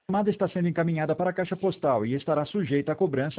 chamada está sendo encaminhada para a caixa postal e estará sujeita a cobrança